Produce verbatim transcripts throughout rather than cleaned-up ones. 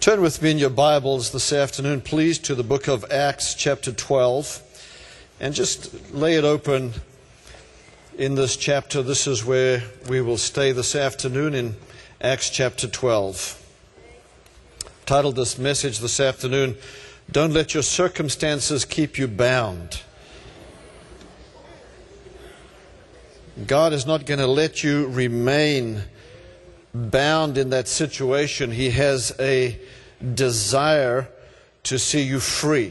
Turn with me in your Bibles this afternoon, please, to the book of Acts, chapter twelve, and just lay it open in this chapter. This is where we will stay this afternoon, in Acts chapter twelve. I've titled this message this afternoon, "Don't Let Your Circumstances Keep You Bound." God is not going to let you remain bound in that situation. He has a desire to see you free.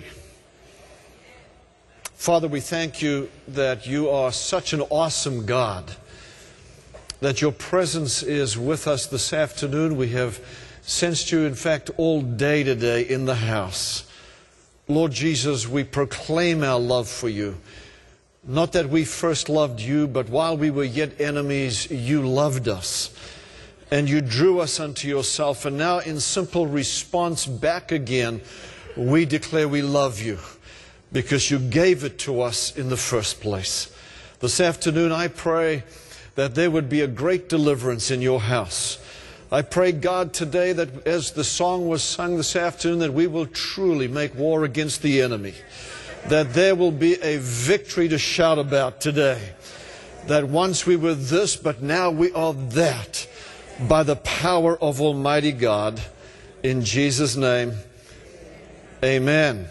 Father, we thank you that you are such an awesome God, that your presence is with us this afternoon. We have sensed you, in fact, all day today in the house. Lord Jesus, we proclaim our love for you. Not that we first loved you, but while we were yet enemies, you loved us. And you drew us unto yourself. And now in simple response back again, we declare we love you because you gave it to us in the first place. This afternoon I pray that there would be a great deliverance in your house. I pray, God, today that as the song was sung this afternoon, that we will truly make war against the enemy. That there will be a victory to shout about today. That once we were this, but now we are that. By the power of Almighty God, in Jesus' name, amen.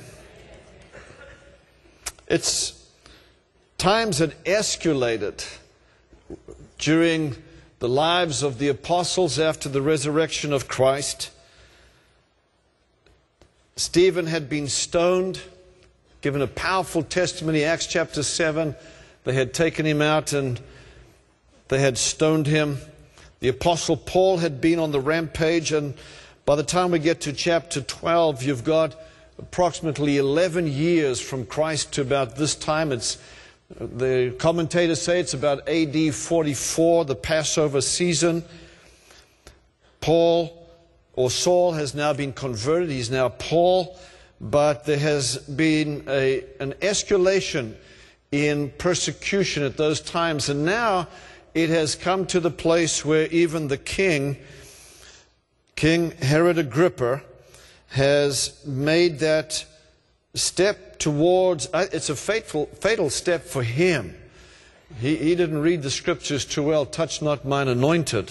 It's times that escalated during the lives of the apostles after the resurrection of Christ. Stephen had been stoned, given a powerful testimony, Acts chapter seven. They had taken him out and they had stoned him. The Apostle Paul had been on the rampage, and by the time we get to chapter twelve, you've got approximately eleven years from Christ to about this time. It's, the commentators say it's about A D forty-four, the Passover season. Paul, or Saul, has now been converted. He's now Paul, but there has been a, an escalation in persecution at those times, and now it has come to the place where even the king, King Herod Agrippa, has made that step towards, it's a fateful, fatal step for him. He, he didn't read the scriptures too well, touch not mine anointed.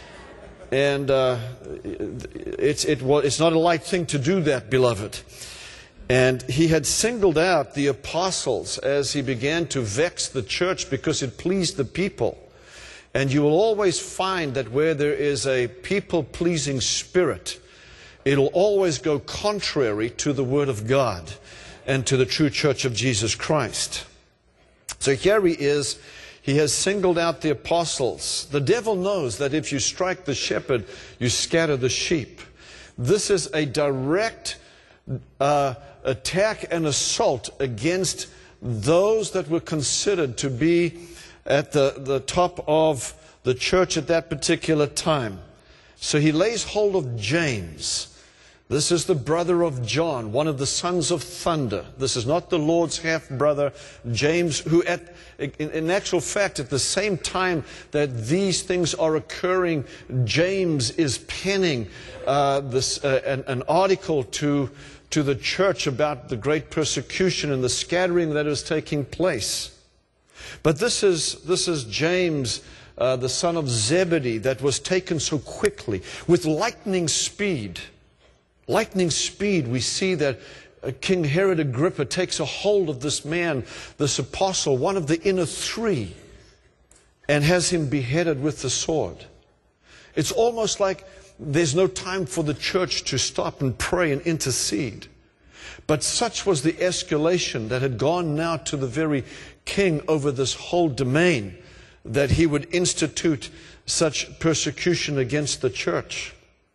And uh, it's, it, well, it's not a light thing to do that, beloved. And he had singled out the apostles as he began to vex the church because it pleased the people. And you will always find that where there is a people-pleasing spirit, it'll always go contrary to the Word of God and to the true church of Jesus Christ. So here he is. He has singled out the apostles. The devil knows that if you strike the shepherd, you scatter the sheep. This is a direct uh, attack and assault against those that were considered to be at the, the top of the church at that particular time. So he lays hold of James. This is the brother of John, one of the sons of thunder. This is not the Lord's half-brother, James, who at, in, in actual fact, at the same time that these things are occurring, James is penning uh, this, uh, an, an article to, to the church about the great persecution and the scattering that is taking place. But this is, this is James, uh, the son of Zebedee, that was taken so quickly, with lightning speed. Lightning speed, we see that uh, King Herod Agrippa takes a hold of this man, this apostle, one of the inner three, and has him beheaded with the sword. It's almost like there's no time for the church to stop and pray and intercede. But such was the escalation that had gone now to the very king over this whole domain, that he would institute such persecution against the church.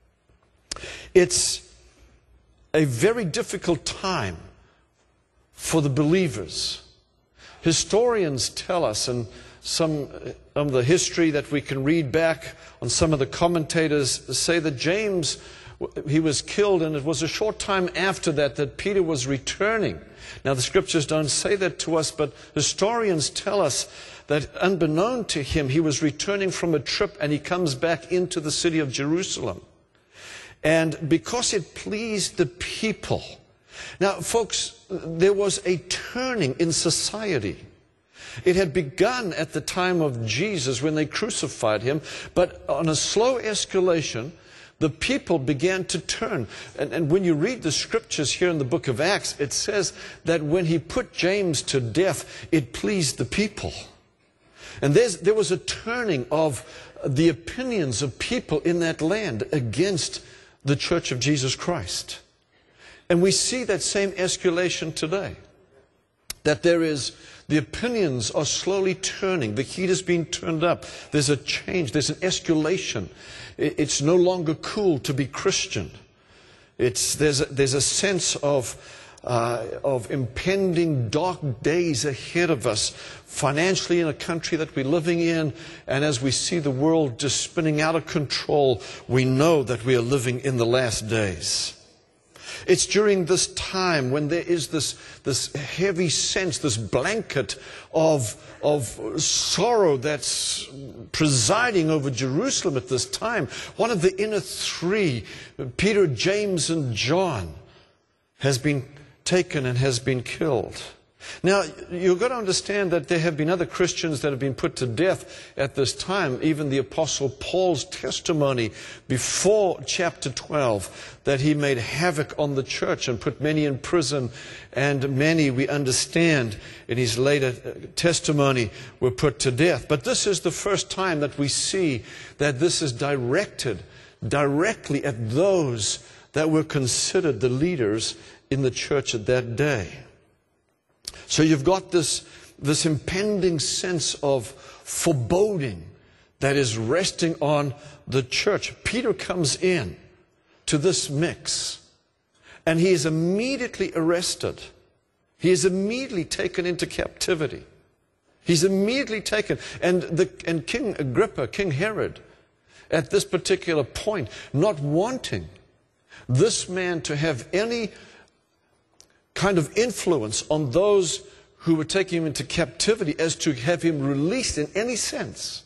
It's a very difficult time for the believers. Historians tell us, and some of the history that we can read back on some of the commentators say that James, he was killed, and it was a short time after that that Peter was returning. Now the scriptures don't say that to us, but historians tell us that unbeknown to him, he was returning from a trip and he comes back into the city of Jerusalem. And because it pleased the people. Now, folks, there was a turning in society. It had begun at the time of Jesus when they crucified him, but on a slow escalation, the people began to turn. And, and when you read the scriptures here in the book of Acts, it says that when he put James to death, it pleased the people. And there's, there was a turning of the opinions of people in that land against the Church of Jesus Christ. And we see that same escalation today. That there is, the opinions are slowly turning. The heat is being turned up. There's a change. There's an escalation. It's no longer cool to be Christian. It's, there's, a, there's a sense of, uh, of impending dark days ahead of us, financially in a country that we're living in. And as we see the world just spinning out of control, we know that we are living in the last days. It's during this time when there is this, this heavy sense, this blanket of, of sorrow that's presiding over Jerusalem at this time. One of the inner three, Peter, James, and John, has been taken and has been killed. Now, you've got to understand that there have been other Christians that have been put to death at this time. Even the Apostle Paul's testimony before chapter twelve, that he made havoc on the church and put many in prison, and many, we understand, in his later testimony were put to death. But this is the first time that we see that this is directed directly at those that were considered the leaders in the church at that day. So you've got this, this impending sense of foreboding that is resting on the church. Peter comes in to this mix, and he is immediately arrested. He is immediately taken into captivity. He's immediately taken. And, the, and King Agrippa, King Herod, at this particular point, not wanting this man to have any kind of influence on those who were taking him into captivity as to have him released in any sense.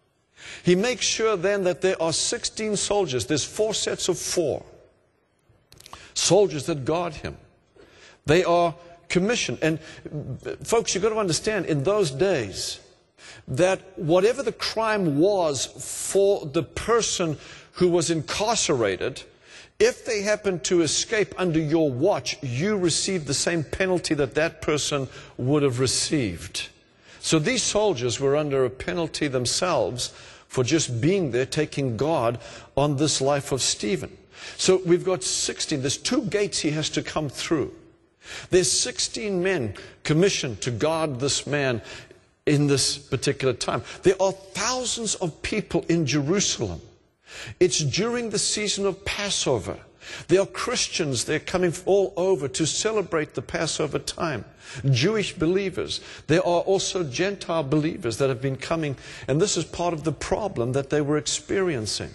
He makes sure then that there are sixteen soldiers. There's four sets of four soldiers that guard him. They are commissioned. And folks, you've got to understand, in those days, that whatever the crime was for the person who was incarcerated, if they happened to escape under your watch, you received the same penalty that that person would have received. So these soldiers were under a penalty themselves for just being there, taking guard on this life of Stephen. So we've got sixteen. There's two gates he has to come through. There's sixteen men commissioned to guard this man in this particular time. There are thousands of people in Jerusalem. It's during the season of Passover. There are Christians, they're coming all over to celebrate the Passover time. Jewish believers. There are also Gentile believers that have been coming, and this is part of the problem that they were experiencing.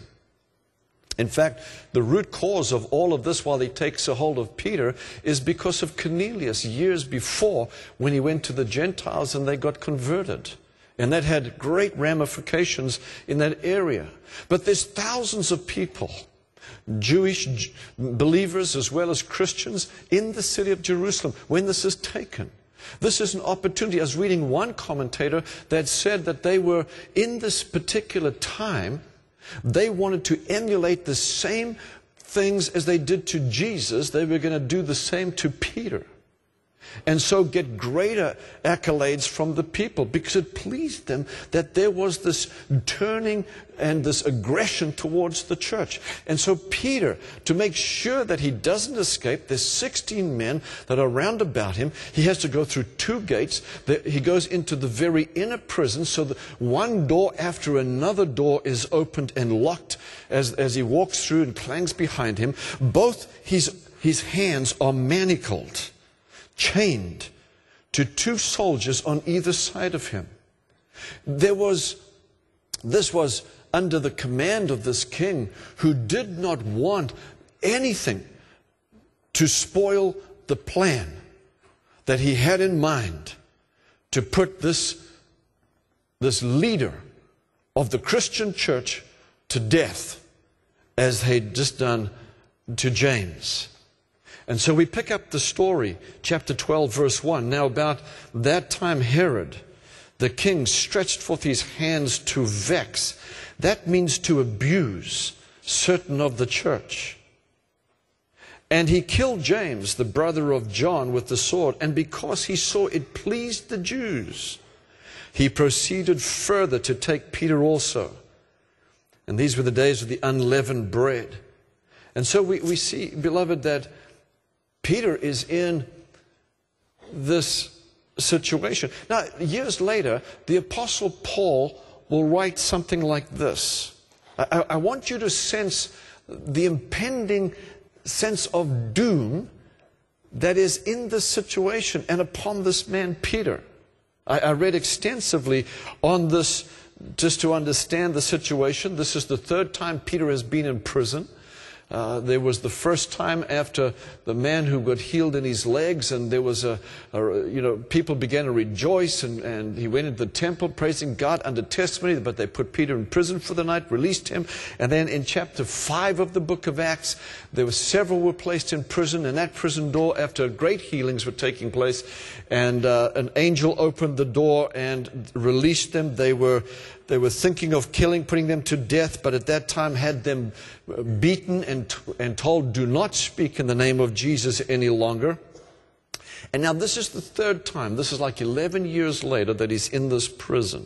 In fact, the root cause of all of this while he takes a hold of Peter is because of Cornelius years before, when he went to the Gentiles and they got converted. And that had great ramifications in that area. But there's thousands of people, Jewish believers as well as Christians, in the city of Jerusalem when this is taken. This is an opportunity. I was reading one commentator that said that they were, in this particular time, they wanted to emulate the same things as they did to Jesus. They were going to do the same to Peter. And so get greater accolades from the people, because it pleased them that there was this turning and this aggression towards the church. And so Peter, to make sure that he doesn't escape, there's sixteen men that are round about him. He has to go through two gates. He goes into the very inner prison, so that one door after another door is opened and locked as, as he walks through and clangs behind him. Both his, his hands are manacled, chained to two soldiers on either side of him. There was, this was under the command of this king, who did not want anything to spoil the plan that he had in mind to put this, this leader of the Christian church to death, as they'd just done to James. And so we pick up the story, chapter twelve, verse one. Now about that time Herod, the king, stretched forth his hands to vex. That means to abuse certain of the church. And he killed James, the brother of John, with the sword. And because he saw it pleased the Jews, he proceeded further to take Peter also. And these were the days of the unleavened bread. And so we, we see, beloved, that Peter is in this situation. Now, years later, the Apostle Paul will write something like this. I, I want you to sense the impending sense of doom that is in this situation and upon this man Peter. I, I read extensively on this just to understand the situation. This is the third time Peter has been in prison. Uh, there was the first time after the man who got healed in his legs, and there was a, a you know, people began to rejoice, and, and he went into the temple praising God under testimony, but they put Peter in prison for the night, released him. And then in chapter five of the book of Acts, there were several were placed in prison, and that prison door, after great healings were taking place, and uh, an angel opened the door and released them. They were They were thinking of killing, putting them to death, but at that time had them beaten and, and told, do not speak in the name of Jesus any longer. And now this is the third time, this is like eleven years later, that he's in this prison.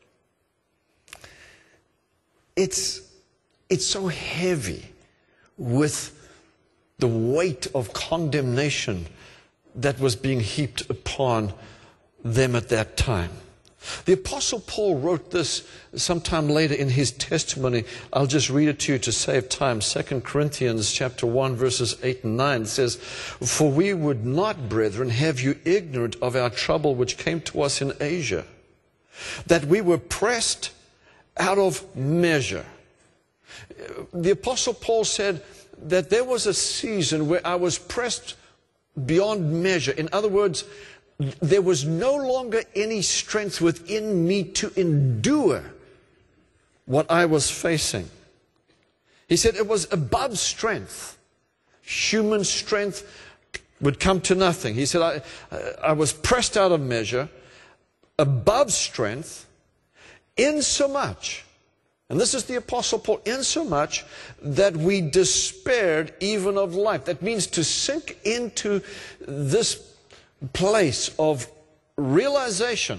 It's, it's so heavy with the weight of condemnation that was being heaped upon them at that time. The Apostle Paul wrote this sometime later in his testimony. I'll just read it to you to save time. Second Corinthians chapter one, verses eight and nine. It says, for we would not, brethren, have you ignorant of our trouble which came to us in Asia, that we were pressed out of measure. The Apostle Paul said that there was a season where I was pressed beyond measure. In other words, there was no longer any strength within me to endure what I was facing. He said it was above strength. Human strength would come to nothing. He said, I, I was pressed out of measure, above strength, insomuch, and this is the Apostle Paul, insomuch that we despaired even of life. That means to sink into this place of realization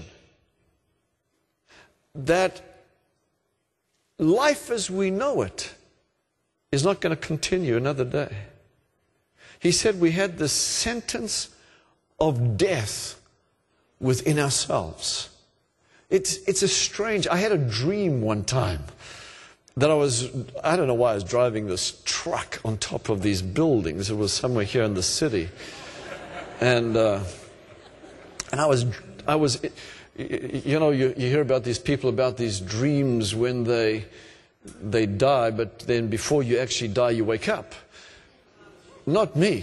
that life as we know it is not going to continue another day. He said we had this sentence of death within ourselves. It's, it's a strange, I had a dream one time that I was, I don't know why I was driving this truck on top of these buildings. It was somewhere here in the city. And uh, and I was, I was, you know, you, you hear about these people, about these dreams when they, they die, but then before you actually die, you wake up. Not me.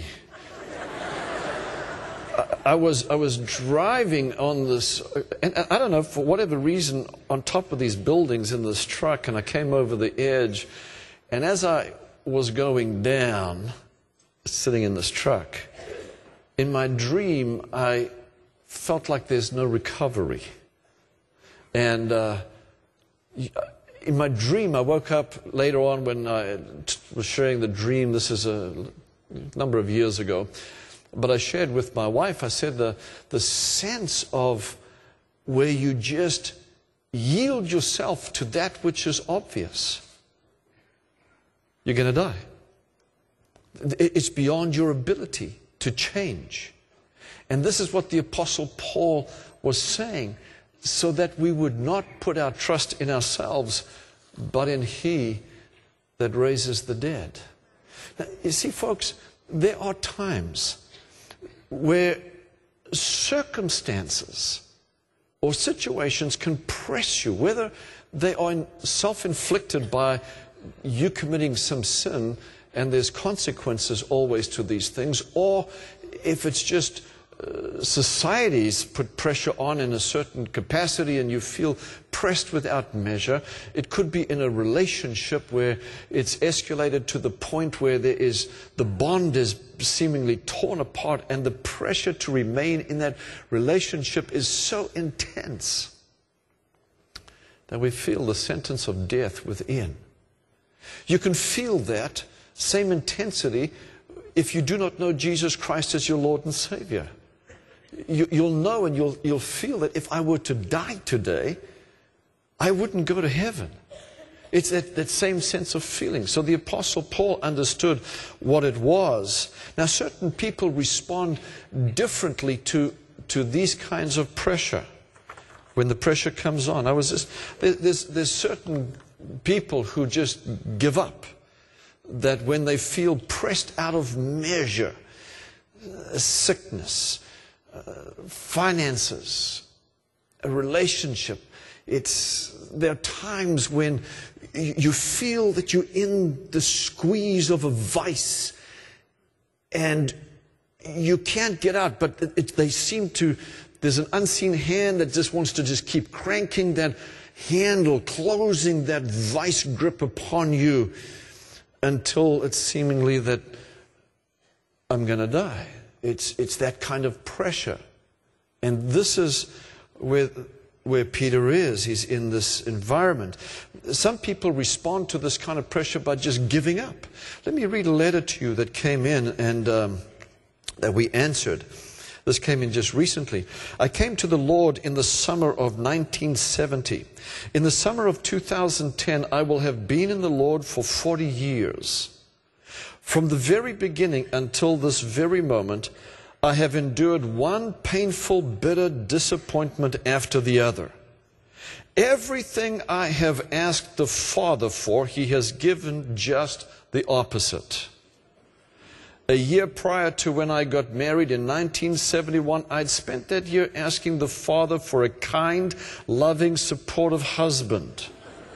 I, I was, I was driving on this, and I don't know, for whatever reason, on top of these buildings in this truck, and I came over the edge, and as I was going down, sitting in this truck, in my dream, I felt like there's no recovery. And uh, in my dream, I woke up later on when I was sharing the dream. This is a number of years ago. But I shared with my wife, I said the, the sense of where you just yield yourself to that which is obvious. You're going to die. It's beyond your ability to change. And this is what the Apostle Paul was saying, so that we would not put our trust in ourselves, but in He that raises the dead. Now, you see, folks, there are times where circumstances or situations can press you, whether they are self-inflicted by you committing some sin, and there's consequences always to these things, or if it's just uh, societies put pressure on in a certain capacity and you feel pressed without measure. It could be in a relationship where it's escalated to the point where there is, the bond is seemingly torn apart and the pressure to remain in that relationship is so intense that we feel the sentence of death within. You can feel that same intensity if you do not know Jesus Christ as your Lord and Savior. You, you'll know and you'll, you'll feel that if I were to die today, I wouldn't go to heaven. It's that, that same sense of feeling. So the Apostle Paul understood what it was. Now, certain people respond differently to, to these kinds of pressure. When the pressure comes on, I was just, there, there's, there's certain people who just give up. That when they feel pressed out of measure, uh, sickness, uh, finances, a relationship, it's, there are times when you feel that you're in the squeeze of a vice and you can't get out, but it, it, they seem to, there's an unseen hand that just wants to just keep cranking that handle, closing that vice grip upon you until it's seemingly that I'm going to die. It's, it's that kind of pressure. And this is where, where Peter is. He's in this environment. Some people respond to this kind of pressure by just giving up. Let me read a letter to you that came in and um, that we answered. This came in just recently. I came to the Lord in the summer of nineteen seventy. In the summer of two thousand ten, I will have been in the Lord for forty years. From the very beginning until this very moment, I have endured one painful, bitter disappointment after the other. Everything I have asked the Father for, He has given just the opposite. A year prior to when I got married in nineteen seventy-one, I'd spent that year asking the Father for a kind, loving, supportive husband.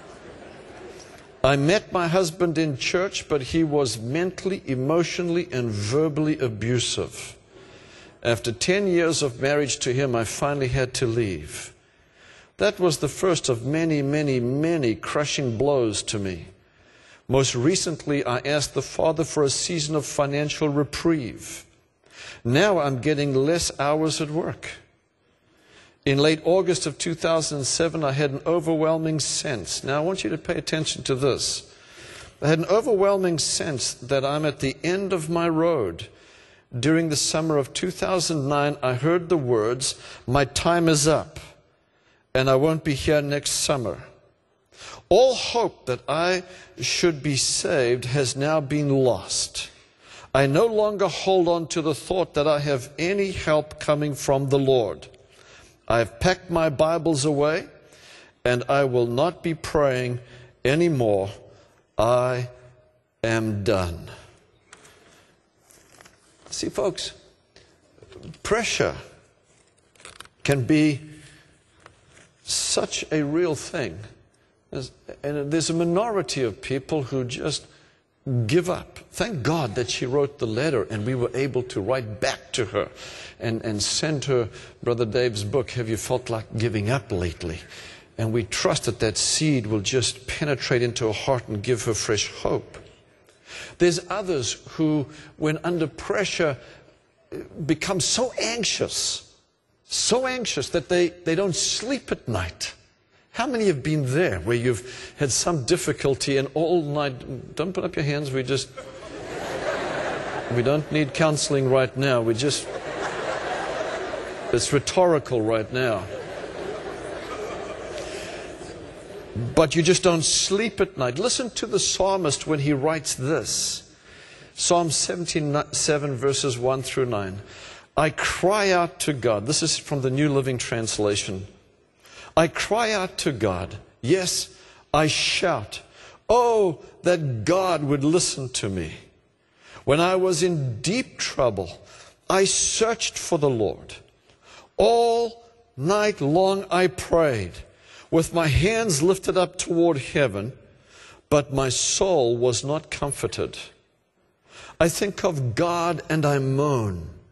I met my husband in church, but he was mentally, emotionally, and verbally abusive. After ten years of marriage to him, I finally had to leave. That was the first of many, many, many crushing blows to me. Most recently, I asked the Father for a season of financial reprieve. Now I'm getting less hours at work. In late August of two thousand seven, I had an overwhelming sense. Now I want you to pay attention to this. I had an overwhelming sense that I'm at the end of my road. During the summer of two thousand nine, I heard the words, "My time is up, and I won't be here next summer." All hope that I should be saved has now been lost. I no longer hold on to the thought that I have any help coming from the Lord. I have packed my Bibles away, and I will not be praying anymore. I am done. See, folks, pressure can be such a real thing. There's, and there's a minority of people who just give up. Thank God that she wrote the letter and we were able to write back to her and, and send her Brother Dave's book, Have You Felt Like Giving Up Lately? And we trust that that seed will just penetrate into her heart and give her fresh hope. There's others who, when under pressure, become so anxious, so anxious that they, they don't sleep at night. How many have been there where you've had some difficulty and all night, don't put up your hands, we just, we don't need counseling right now, we just, it's rhetorical right now. But you just don't sleep at night. Listen to the psalmist when he writes this. Psalm seventy-seven verses one through nine. I cry out to God. This is from the New Living Translation. I cry out to God. Yes, I shout. Oh, that God would listen to me. When I was in deep trouble, I searched for the Lord. All night long I prayed, with my hands lifted up toward heaven, but my soul was not comforted. I think of God and I moan.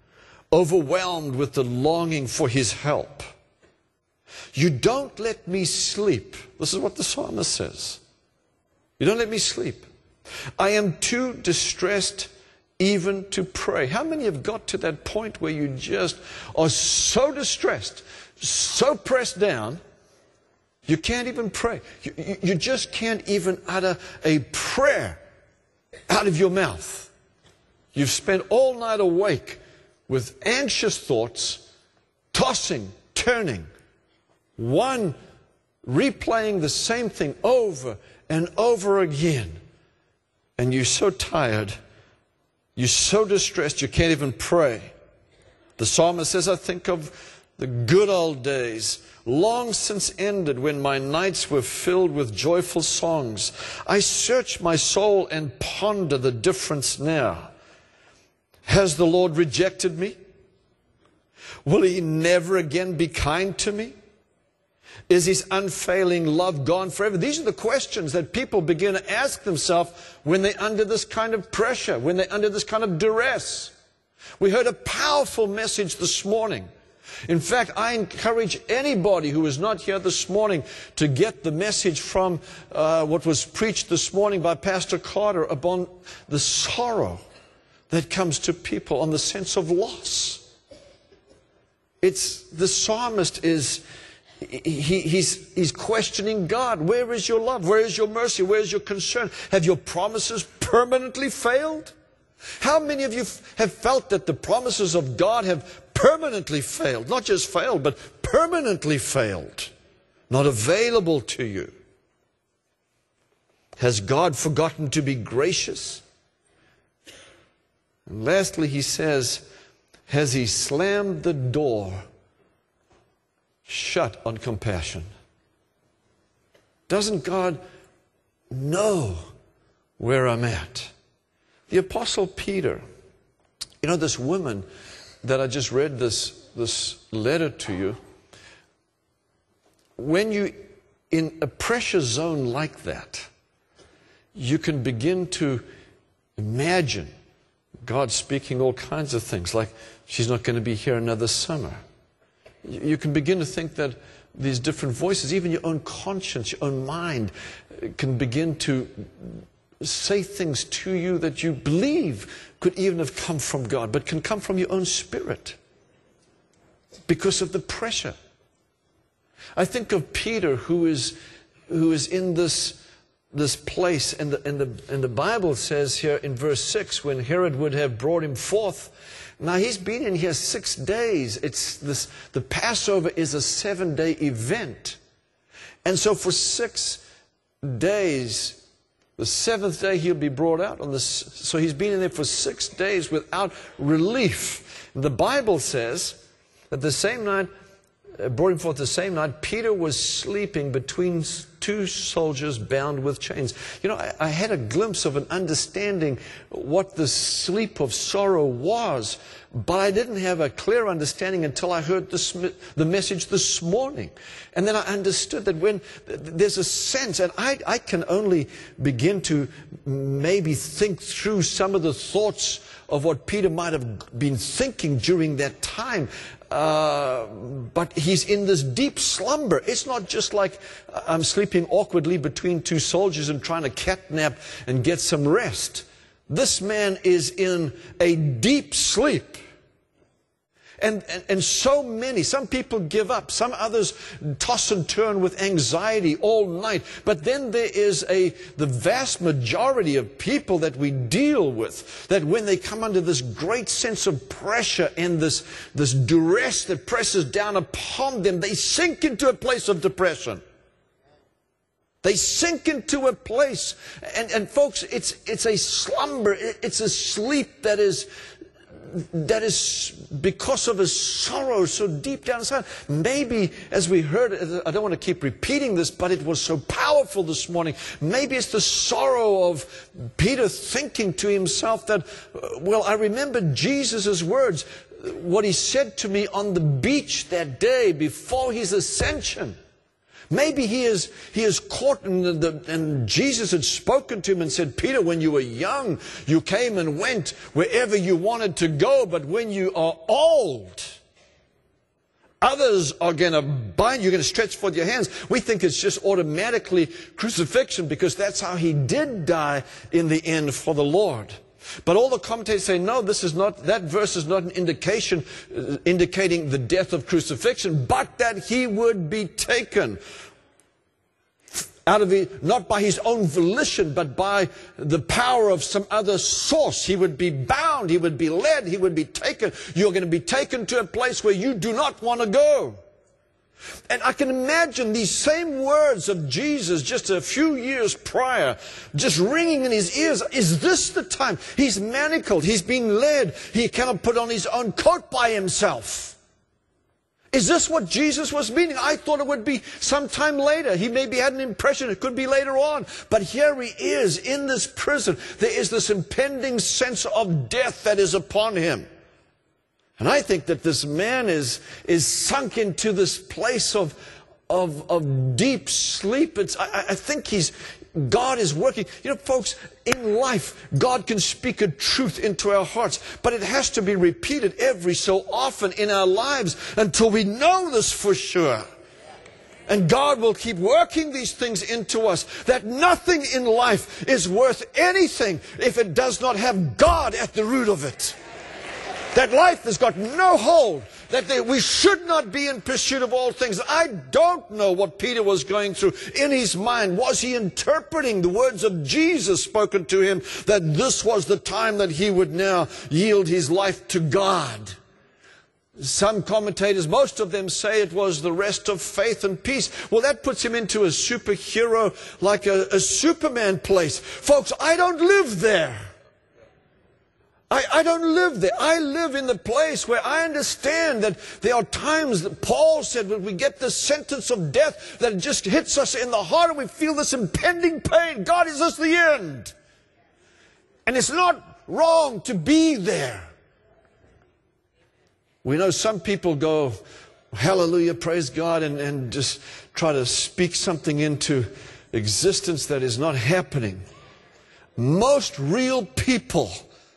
overwhelmed with the longing for his help. You don't let me sleep. This is what the psalmist says. You don't let me sleep. I am too distressed even to pray. How many have got to that point where you just are so distressed, so pressed down, you can't even pray. You, you, you just can't even utter a prayer out of your mouth. You've spent all night awake with anxious thoughts, tossing, turning, one replaying the same thing over and over again. And you're so tired, you're so distressed, you can't even pray. The psalmist says, I think of the good old days, long since ended, when my nights were filled with joyful songs. I search my soul and ponder the difference now. Has the Lord rejected me? Will he never again be kind to me? Is his unfailing love gone forever? These are the questions that people begin to ask themselves when they're under this kind of pressure, when they're under this kind of duress. We heard a powerful message this morning. In fact, I encourage anybody who is not here this morning to get the message from uh, what was preached this morning by Pastor Carter upon the sorrow that comes to people, on the sense of loss. It's the psalmist is he, he's, he's questioning God. Where is your love? Where is your mercy? Where is your concern? Have your promises permanently failed? How many of you have felt that the promises of God have permanently failed? Not just failed, but permanently failed. Not available to you. Has God forgotten to be gracious? And lastly, he says, has he slammed the door shut on compassion? Doesn't God know where I'm at? The Apostle Peter, you know, this woman that I just read this, this letter to you, when you in a pressure zone like that, you can begin to imagine God speaking all kinds of things, like she's not going to be here another summer. You can begin to think that these different voices, even your own conscience, your own mind, can begin to say things to you that you believe could even have come from God, but can come from your own spirit because of the pressure. I think of Peter, who is who is in this this place, and the and the and the Bible says here in verse six, when Herod would have brought him forth. Now he's been in here six days. It's this the Passover is a seven-day event, and so for six days. The seventh day he'll be brought out on this. So he's been in there for six days without relief. The Bible says that the same night, uh, brought him forth the same night, Peter was sleeping between two soldiers bound with chains. You know, I, I had a glimpse of an understanding what the sleep of sorrow was, but I didn't have a clear understanding until I heard this, the message this morning. And then I understood that when there's a sense, and I, I can only begin to maybe think through some of the thoughts of what Peter might have been thinking during that time. Uh, but he's in this deep slumber. It's not just like I'm sleeping awkwardly between two soldiers and trying to catnap and get some rest. This man is in a deep sleep. And, and, and so many, some people give up, some others toss and turn with anxiety all night. But then there is a, the vast majority of people that we deal with, that when they come under this great sense of pressure and this, this duress that presses down upon them, they sink into a place of depression. They sink into a place, and, and folks, it's, it's a slumber, it's a sleep that is, that is because of his sorrow so deep down inside. Maybe, as we heard, I don't want to keep repeating this, but it was so powerful this morning. Maybe it's the sorrow of Peter thinking to himself that, well, I remember Jesus' words, what he said to me on the beach that day before his ascension. Maybe he is, he is caught, and, the, and Jesus had spoken to him and said, Peter, when you were young, you came and went wherever you wanted to go, but when you are old, others are going to bind you, you're going to stretch forth your hands. We think it's just automatically crucifixion because that's how he did die in the end for the Lord. But all the commentators say, no, this is not, that verse is not an indication uh, indicating the death of crucifixion, but that he would be taken out of the, not by his own volition, but by the power of some other source. He would be bound, he would be led, he would be taken. You're going to be taken to a place where you do not want to go. And I can imagine these same words of Jesus just a few years prior, just ringing in his ears. Is this the time? He's manacled. He's been led. He cannot put on his own coat by himself. Is this what Jesus was meaning? I thought it would be sometime later. He maybe had an impression. It could be later on. But here he is in this prison. There is this impending sense of death that is upon him. And I think that this man is, is sunk into this place of, of, of deep sleep. It's, I, I think he's, God is working. You know, folks, in life, God can speak a truth into our hearts, but it has to be repeated every so often in our lives until we know this for sure. And God will keep working these things into us, that nothing in life is worth anything if it does not have God at the root of it. That life has got no hold, that they, we should not be in pursuit of all things. I don't know what Peter was going through in his mind. Was he interpreting the words of Jesus spoken to him, that this was the time that he would now yield his life to God? Some commentators, most of them say it was the rest of faith and peace. Well, that puts him into a superhero, like a, a Superman place. Folks, I don't live there. I, I don't live there. I live in the place where I understand that there are times that Paul said when we get this sentence of death that it just hits us in the heart and we feel this impending pain. God, is this the end? And it's not wrong to be there. We know some people go, hallelujah, praise God, and, and just try to speak something into existence that is not happening. Most real people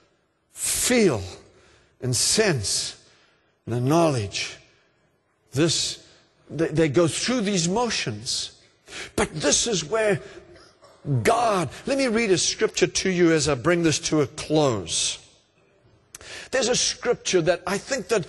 feel and sense the knowledge. This, they, they go through these motions. But this is where God, let me read a scripture to you as I bring this to a close. There's a scripture that I think that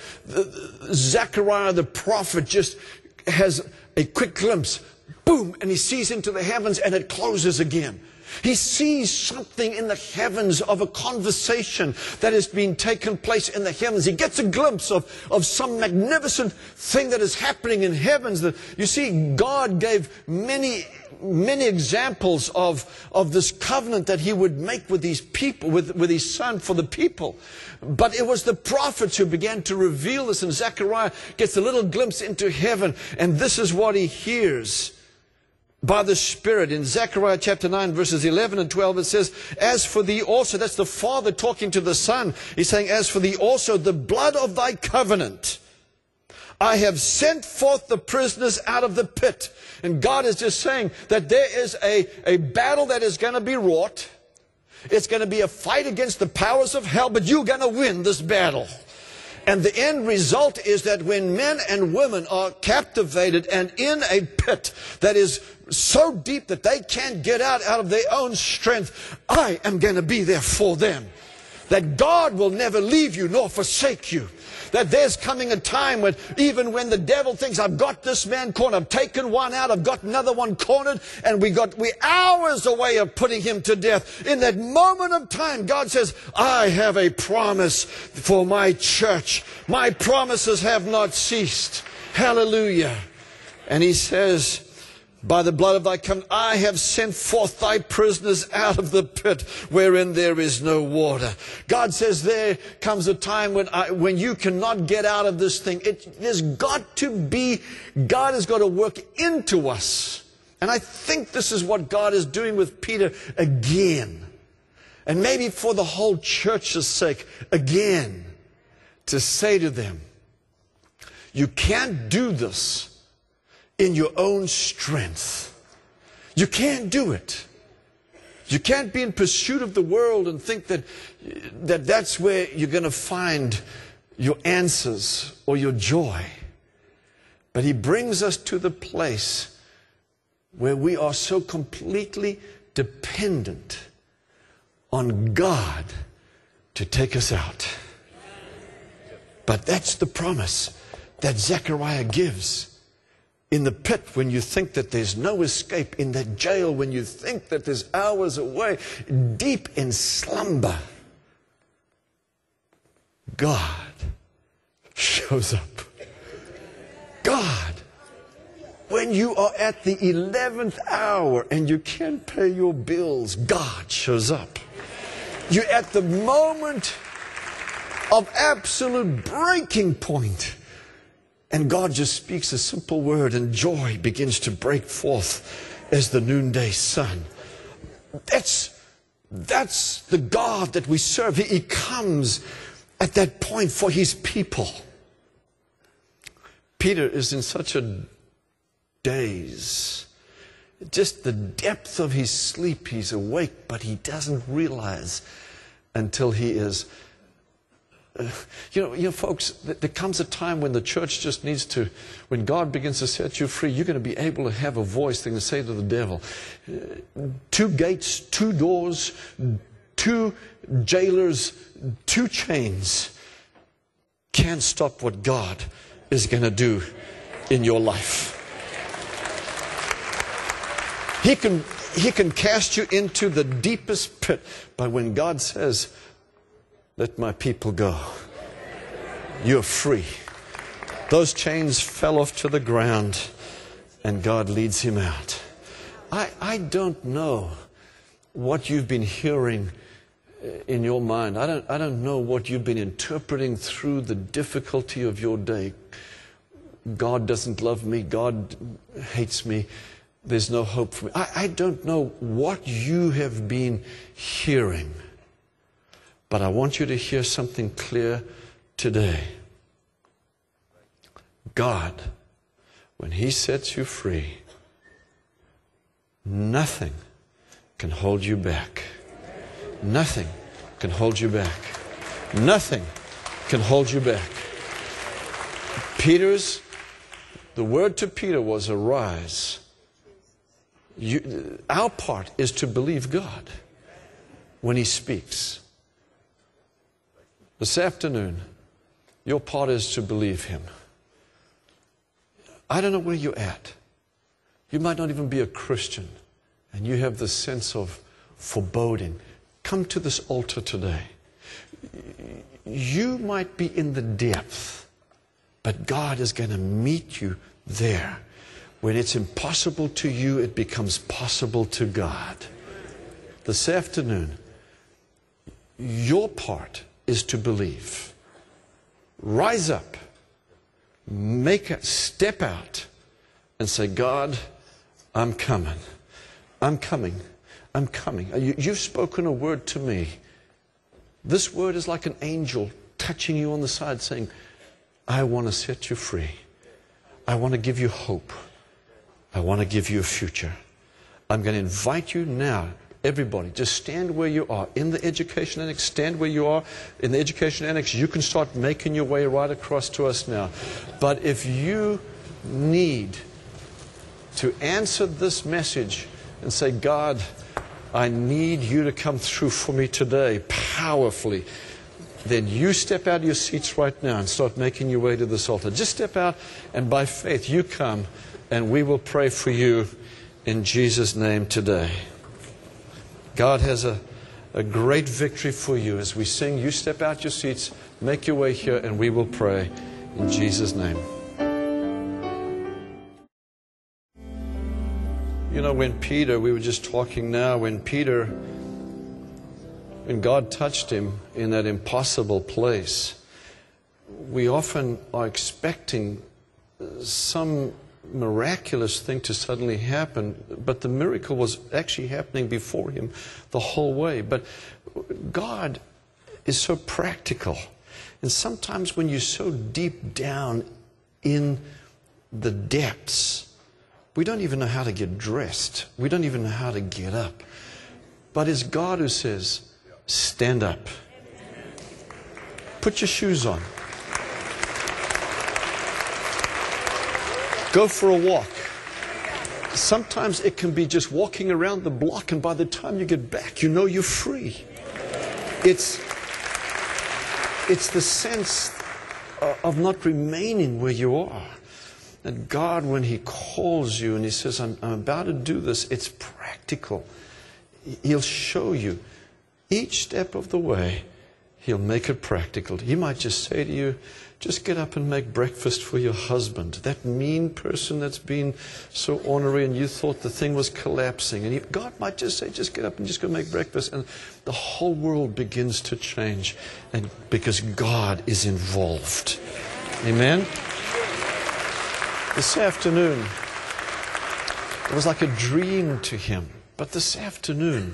Zechariah the prophet just has a quick glimpse. Boom, and he sees into the heavens and it closes again. He sees something in the heavens of a conversation that has been taken place in the heavens. He gets a glimpse of, of some magnificent thing that is happening in heavens. That, you see, God gave many, many examples of, of this covenant that he would make with these people, with, with his son for the people. But it was the prophets who began to reveal this, and Zechariah gets a little glimpse into heaven, and this is what he hears by the Spirit. In Zechariah chapter nine, verses eleven and twelve, it says, as for thee also, that's the Father talking to the Son. He's saying, as for thee also, the blood of thy covenant, I have sent forth the prisoners out of the pit. And God is just saying that there is a, a battle that is going to be wrought. It's going to be a fight against the powers of hell, but you're going to win this battle. And the end result is that when men and women are captivated and in a pit that is so deep that they can't get out out of their own strength, I am going to be there for them. That God will never leave you nor forsake you. That there's coming a time when even when the devil thinks, I've got this man cornered, I've taken one out, I've got another one cornered, and we got we hours away of putting him to death. In that moment of time, God says, I have a promise for my church. My promises have not ceased. Hallelujah. And he says, by the blood of thy covenant, I have sent forth thy prisoners out of the pit wherein there is no water. God says there comes a time when I, when you cannot get out of this thing. It, there's got to be, God has got to work into us. And I think this is what God is doing with Peter again. And maybe for the whole church's sake, again, to say to them, you can't do this in your own strength. You can't do it. You can't be in pursuit of the world and think that, that that's where you're going to find your answers or your joy. But He brings us to the place where we are so completely dependent on God to take us out. But that's the promise that Zechariah gives. In the pit, when you think that there's no escape, in that jail, when you think that there's hours away, deep in slumber, God shows up. God, when you are at the eleventh hour and you can't pay your bills, God shows up. You're at the moment of absolute breaking point, and God just speaks a simple word, and joy begins to break forth as the noonday sun. That's, that's the God that we serve. He, he comes at that point for His people. Peter is in such a daze. Just the depth of his sleep, he's awake, but he doesn't realize until he is... Uh, you know, you know, folks, th- there comes a time when the church just needs to, when God begins to set you free, you're going to be able to have a voice that can say to the devil, uh, two gates, two doors, two jailers, two chains can't stop what God is going to do in your life. He can, he can cast you into the deepest pit, but when God says, let my people go, you're free. Those chains fell off to the ground, and God leads him out. I, I don't know what you've been hearing in your mind. I don't, I don't know what you've been interpreting through the difficulty of your day. God doesn't love me. God hates me. There's no hope for me. I, I don't know what you have been hearing. But I want you to hear something clear today. God, when He sets you free, nothing can hold you back. Nothing can hold you back. Nothing can hold you back. Peter's, the word to Peter was arise. You, our part is to believe God when He speaks. This afternoon, your part is to believe Him. I don't know where you're at. You might not even be a Christian, and you have this sense of foreboding. Come to this altar today. You might be in the depth, but God is going to meet you there. When it's impossible to you, it becomes possible to God. This afternoon, your part is to believe. Rise up, make a step out, and say, God, I'm coming. I'm coming. I'm coming. You, you've spoken a word to me. This word is like an angel touching you on the side saying, I want to set you free. I want to give you hope. I want to give you a future. I'm going to invite you now. Everybody, just stand where you are. In the Education Annex, stand where you are. In the Education Annex, you can start making your way right across to us now. But if you need to answer this message and say, God, I need you to come through for me today, powerfully, then you step out of your seats right now and start making your way to this altar. Just step out, and by faith, you come, and we will pray for you in Jesus' name today. God has a, a great victory for you. As we sing, you step out your seats, make your way here, and we will pray in Jesus' name. You know, when Peter, we were just talking now, when Peter, when God touched him in that impossible place, we often are expecting some miraculous thing to suddenly happen, but the miracle was actually happening before him the whole way. But God is so practical, and sometimes when you're so deep down in the depths, We don't even know how to get dressed. We don't even know how to get up. But it's God who says, stand up. Put your shoes on. Go for a walk. Sometimes it can be just walking around the block, and by the time you get back, you know you're free. It's, it's the sense of not remaining where you are. That God, when He calls you and He says, I'm, I'm about to do this, it's practical. He'll show you each step of the way. He'll make it practical. He might just say to you, just get up and make breakfast for your husband. That mean person that's been so ornery and you thought the thing was collapsing. And he, God might just say, just get up and just go make breakfast. And the whole world begins to change. And because God is involved. Amen? This afternoon, it was like a dream to him. But this afternoon,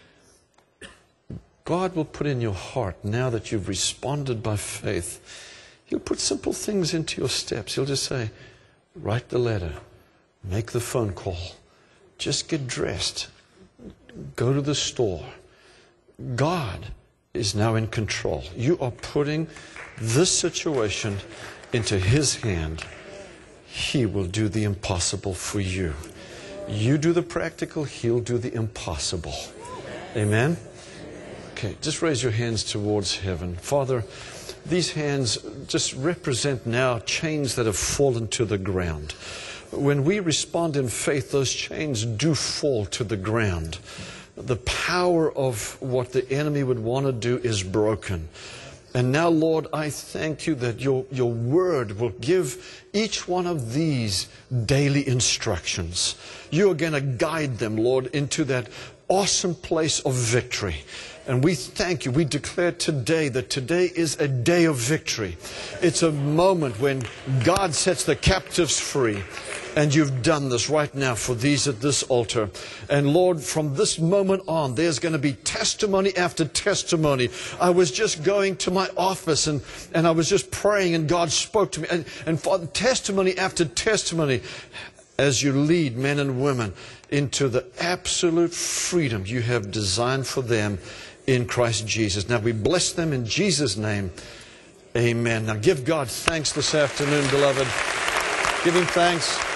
God will put in your heart, now that you've responded by faith, He'll put simple things into your steps. He'll just say, write the letter, make the phone call, just get dressed, go to the store. God is now in control. You are putting this situation into His hand. He will do the impossible for you. You do the practical, He'll do the impossible. Amen? Okay, just raise your hands towards heaven. Father, these hands just represent now chains that have fallen to the ground. When we respond in faith, those chains do fall to the ground. The power of what the enemy would want to do is broken. And now, Lord, I thank You that your, your word will give each one of these daily instructions. You are going to guide them, Lord, into that awesome place of victory. And we thank You. We declare today that today is a day of victory. It's a moment when God sets the captives free. And You've done this right now for these at this altar. And Lord, from this moment on, there's going to be testimony after testimony. I was just going to my office and, and I was just praying and God spoke to me. And, and Father, testimony after testimony as You lead men and women into the absolute freedom You have designed for them in Christ Jesus. Now we bless them in Jesus' name. Amen. Now give God thanks this afternoon, beloved. Give Him thanks.